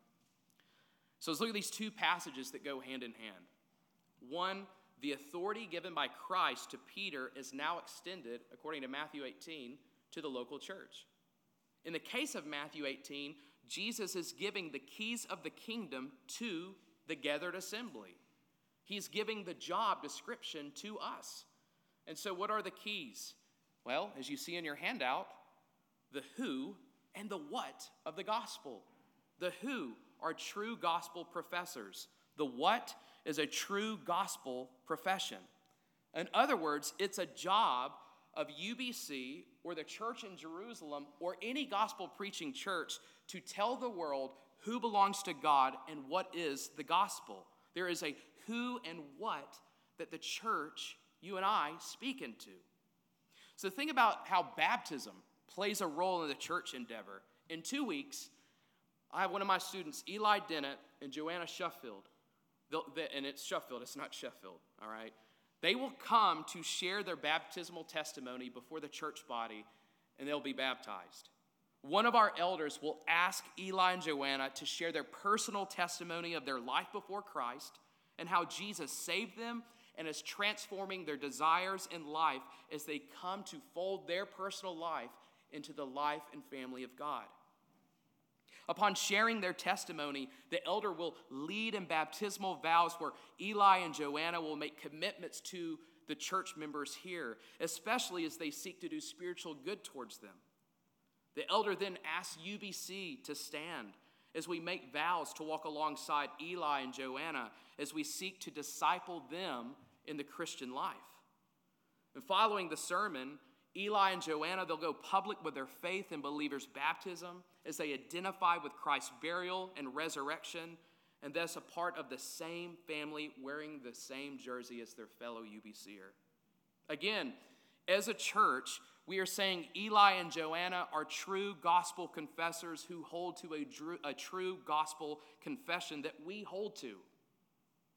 So let's look at these two passages that go hand in hand. One, the authority given by Christ to Peter is now extended, according to Matthew eighteen, to the local church. In the case of Matthew eighteen, Jesus is giving the keys of the kingdom to the gathered assembly. He's giving the job description to us. And so what are the keys? Well, as you see in your handout, the who and the what of the gospel. The who are true gospel professors. The what is a true gospel profession. In other words, it's a job of U B C or the church in Jerusalem or any gospel preaching church to tell the world who belongs to God and what is the gospel. There is a who and what that the church, you and I, speak into. So think about how baptism plays a role in the church endeavor. In two weeks, I have one of my students, Eli Dennett and Joanna Sheffield. They'll, they, and it's Sheffield, it's not Sheffield, all right? They will come to share their baptismal testimony before the church body, and they'll be baptized. One of our elders will ask Eli and Joanna to share their personal testimony of their life before Christ and how Jesus saved them and is transforming their desires in life as they come to fold their personal life into the life and family of God. Upon sharing their testimony, the elder will lead in baptismal vows where Eli and Joanna will make commitments to the church members here, especially as they seek to do spiritual good towards them. The elder then asks U B C to stand as we make vows to walk alongside Eli and Joanna as we seek to disciple them in the Christian life. And following the sermon, Eli and Joanna, they'll go public with their faith in believers' baptism as they identify with Christ's burial and resurrection, and thus a part of the same family wearing the same jersey as their fellow U B C er. Again, as a church, we are saying Eli and Joanna are true gospel confessors who hold to a, a true gospel confession that we hold to.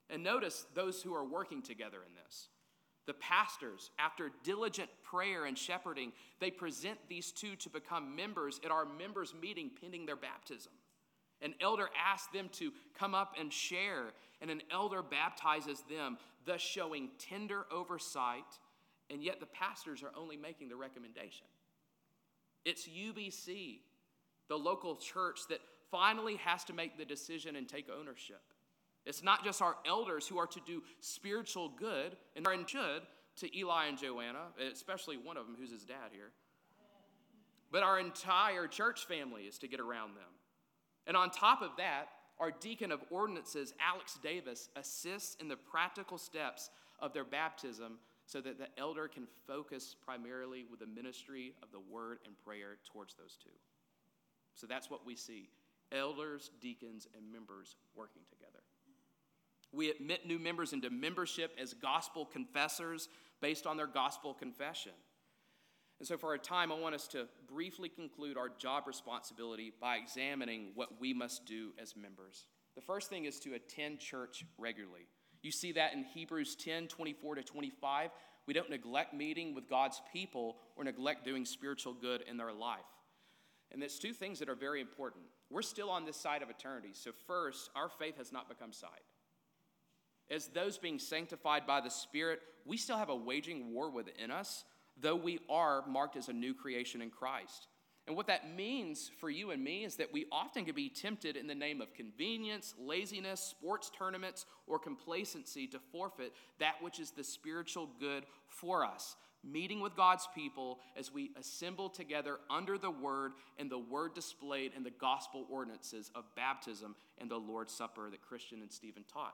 And notice those who are working together in this. The pastors, after diligent prayer and shepherding, they present these two to become members at our members' meeting pending their baptism. An elder asks them to come up and share, and an elder baptizes them, thus showing tender oversight, and yet the pastors are only making the recommendation. It's U B C, the local church, that finally has to make the decision and take ownership. It's not just our elders who are to do spiritual good, and are in should to Eli and Joanna, especially one of them who's his dad here, but our entire church family is to get around them. And on top of that, our deacon of ordinances, Alex Davis, assists in the practical steps of their baptism so that the elder can focus primarily with the ministry of the word and prayer towards those two. So that's what we see, elders, deacons, and members working together. We admit new members into membership as gospel confessors based on their gospel confession. And so for our time, I want us to briefly conclude our job responsibility by examining what we must do as members. The first thing is to attend church regularly. You see that in Hebrews ten, twenty-four to twenty-five. We don't neglect meeting with God's people or neglect doing spiritual good in their life. And it's two things that are very important. We're still on this side of eternity. So first, our faith has not become sight. As those being sanctified by the Spirit, we still have a waging war within us, though we are marked as a new creation in Christ. And what that means for you and me is that we often can be tempted in the name of convenience, laziness, sports tournaments, or complacency to forfeit that which is the spiritual good for us. Meeting with God's people as we assemble together under the word and the word displayed in the gospel ordinances of baptism and the Lord's Supper that Christian and Stephen taught.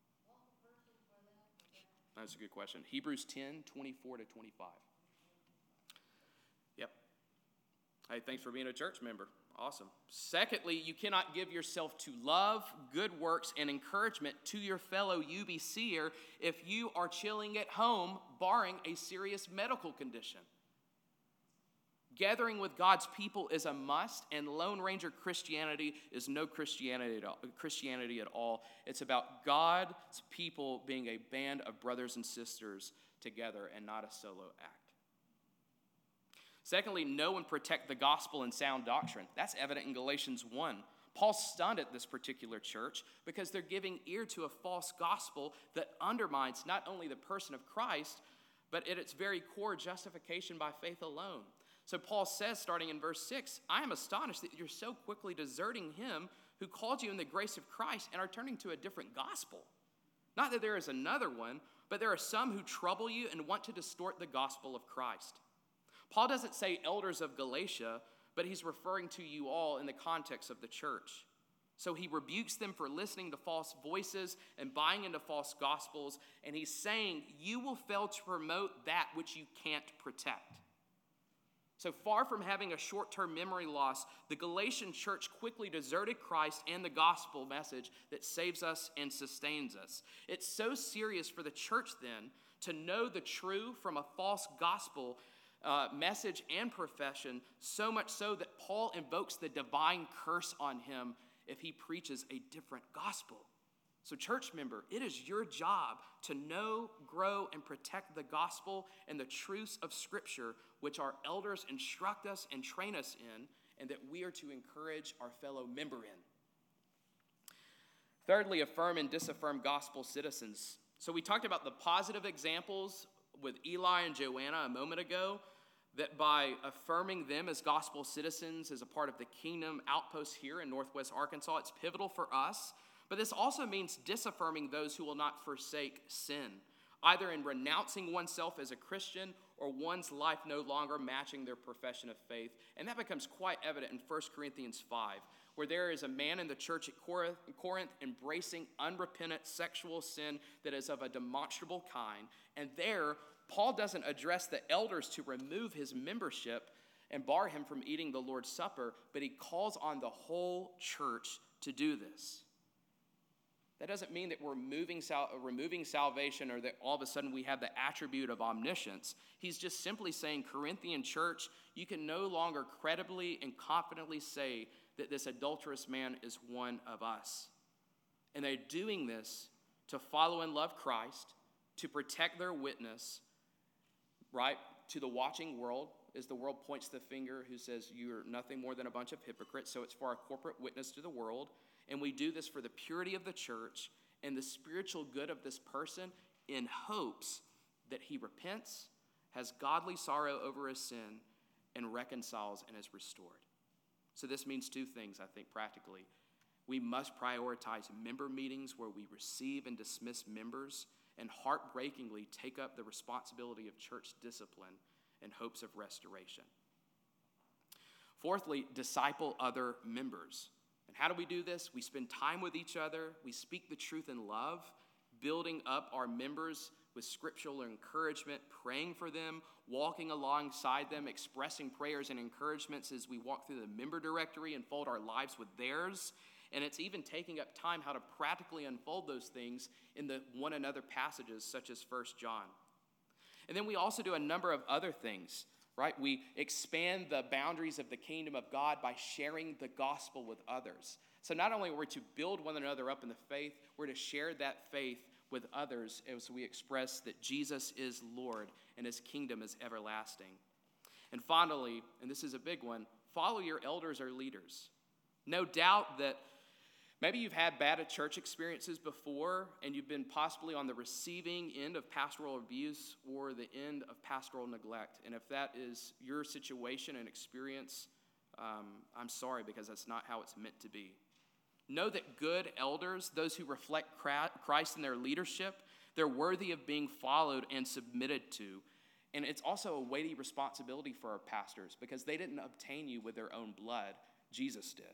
That's a good question. Hebrews ten, twenty-four to twenty-five. Yep. Hey, thanks for being a church member. Awesome. Secondly, you cannot give yourself to love, good works, and encouragement to your fellow UBCer if you are chilling at home, barring a serious medical condition. Gathering with God's people is a must, and Lone Ranger Christianity is no Christianity at all. Christianity at all. It's about God's people being a band of brothers and sisters together and not a solo act. Secondly, know and protect the gospel and sound doctrine. That's evident in Galatians one. Paul's stunned at this particular church because they're giving ear to a false gospel that undermines not only the person of Christ, but at its very core, justification by faith alone. So Paul says, starting in verse six, I am astonished that you're so quickly deserting him who called you in the grace of Christ and are turning to a different gospel. Not that there is another one, but there are some who trouble you and want to distort the gospel of Christ. Paul doesn't say elders of Galatia, but he's referring to you all in the context of the church. So he rebukes them for listening to false voices and buying into false gospels, and he's saying you will fail to promote that which you can't protect. So far from having a short-term memory loss, the Galatian church quickly deserted Christ and the gospel message that saves us and sustains us. It's so serious for the church then to know the true from a false gospel uh, message and profession, so much so that Paul invokes the divine curse on him if he preaches a different gospel. So church member, it is your job to know, grow, and protect the gospel and the truths of Scripture, which our elders instruct us and train us in, and that we are to encourage our fellow member in. Thirdly, affirm and disaffirm gospel citizens. So we talked about the positive examples with Eli and Joanna a moment ago, that by affirming them as gospel citizens as a part of the kingdom outpost here in Northwest Arkansas, it's pivotal for us. But this also means disaffirming those who will not forsake sin, either in renouncing oneself as a Christian or one's life no longer matching their profession of faith. And that becomes quite evident in First Corinthians five, where there is a man in the church at Corinth embracing unrepentant sexual sin that is of a demonstrable kind. And there, Paul doesn't address the elders to remove his membership and bar him from eating the Lord's Supper, but he calls on the whole church to do this. That doesn't mean that we're moving sal- removing salvation or that all of a sudden we have the attribute of omniscience. He's just simply saying, Corinthian church, you can no longer credibly and confidently say that this adulterous man is one of us. And they're doing this to follow and love Christ, to protect their witness, right, to the watching world, as the world points the finger who says you're nothing more than a bunch of hypocrites. So it's for our corporate witness to the world. And we do this for the purity of the church and the spiritual good of this person in hopes that he repents, has godly sorrow over his sin, and reconciles and is restored. So this means two things, I think, practically. We must prioritize member meetings where we receive and dismiss members and heartbreakingly take up the responsibility of church discipline in hopes of restoration. Fourthly, disciple other members. And how do we do this? We spend time with each other. We speak the truth in love, building up our members with scriptural encouragement, praying for them, walking alongside them, expressing prayers and encouragements as we walk through the member directory and fold our lives with theirs. And it's even taking up time how to practically unfold those things in the one another passages such as First John. And then we also do a number of other things, right? We expand the boundaries of the kingdom of God by sharing the gospel with others. So not only are we to build one another up in the faith, we're to share that faith with others as we express that Jesus is Lord and his kingdom is everlasting. And finally, and this is a big one, follow your elders or leaders. No doubt that maybe you've had bad church experiences before and you've been possibly on the receiving end of pastoral abuse or the end of pastoral neglect. And if that is your situation and experience, um, I'm sorry, because that's not how it's meant to be. Know that good elders, those who reflect Christ in their leadership, they're worthy of being followed and submitted to. And it's also a weighty responsibility for our pastors because they didn't obtain you with their own blood. Jesus did.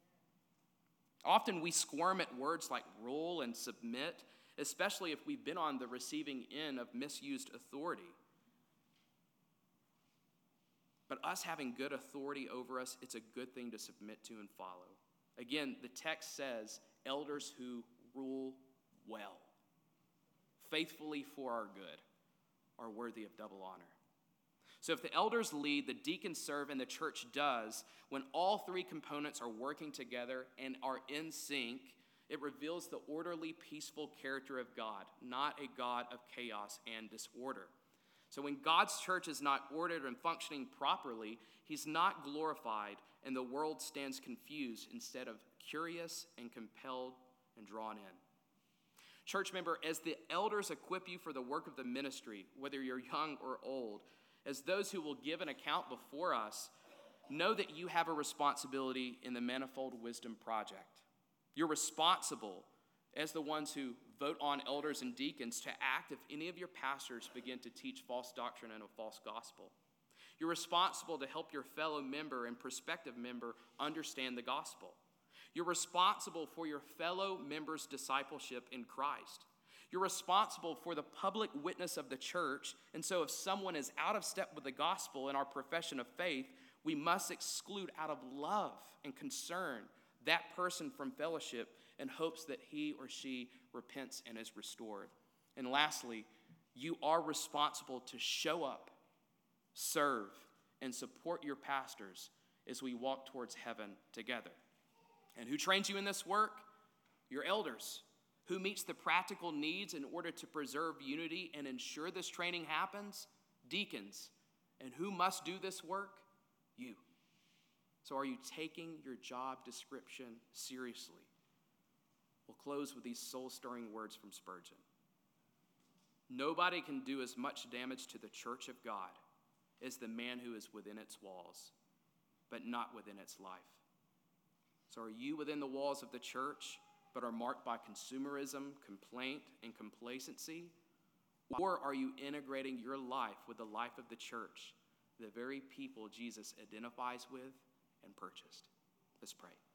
Often we squirm at words like rule and submit, especially if we've been on the receiving end of misused authority. But us having good authority over us, it's a good thing to submit to and follow. Again, the text says, elders who rule well, faithfully for our good, are worthy of double honor. So if the elders lead, the deacons serve, and the church does, when all three components are working together and are in sync, it reveals the orderly, peaceful character of God, not a God of chaos and disorder. So when God's church is not ordered and functioning properly, he's not glorified, and the world stands confused instead of curious and compelled and drawn in. Church member, as the elders equip you for the work of the ministry, whether you're young or old, as those who will give an account before us, know that you have a responsibility in the Manifold Wisdom Project. You're responsible as the ones who vote on elders and deacons to act if any of your pastors begin to teach false doctrine and a false gospel. You're responsible to help your fellow member and prospective member understand the gospel. You're responsible for your fellow members' discipleship in Christ. You're responsible for the public witness of the church, and so if someone is out of step with the gospel in our profession of faith, we must exclude out of love and concern that person from fellowship in hopes that he or she repents and is restored. And lastly, you are responsible to show up, serve, and support your pastors as we walk towards heaven together. And who trains you in this work? Your elders. Who meets the practical needs in order to preserve unity and ensure this training happens? Deacons. And who must do this work? You. So are you taking your job description seriously? We'll close with these soul-stirring words from Spurgeon. Nobody can do as much damage to the church of God as the man who is within its walls, but not within its life. So are you within the walls of the church, but are marked by consumerism, complaint, and complacency? Or are you integrating your life with the life of the church, the very people Jesus identifies with and purchased? Let's pray.